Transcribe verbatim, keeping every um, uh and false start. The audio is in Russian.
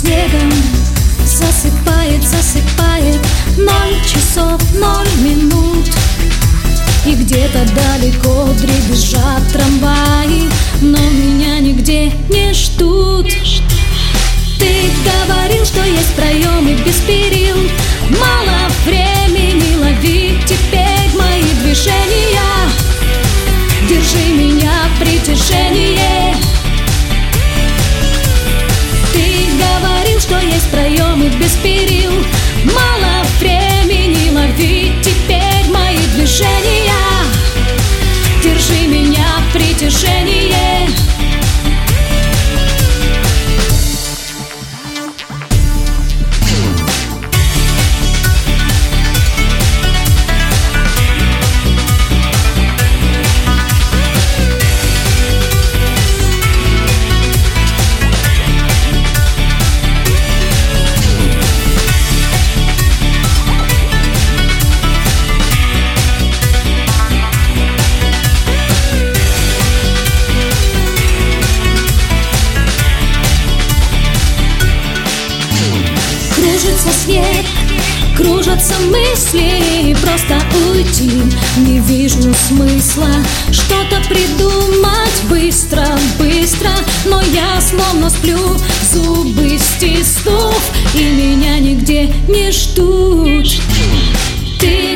снегом засыпает, засыпает. Ноль часов, ноль минут. И где-то далеко дребезжат трамваи, но меня нигде не ждут. Ты говорил, что есть проемы без перил. Мало времени ловить теперь мои движения. Держи меня в притяжении. Ты говорил, что есть проемы без перил. Мало времени ловить теперь мои движения. Держи меня в притяжении. Кружится снег, кружатся мысли. Просто уйти не вижу смысла. Что-то придумать быстро, быстро. Но я словно сплю, зубы стиснув, и меня нигде не ждут. Ты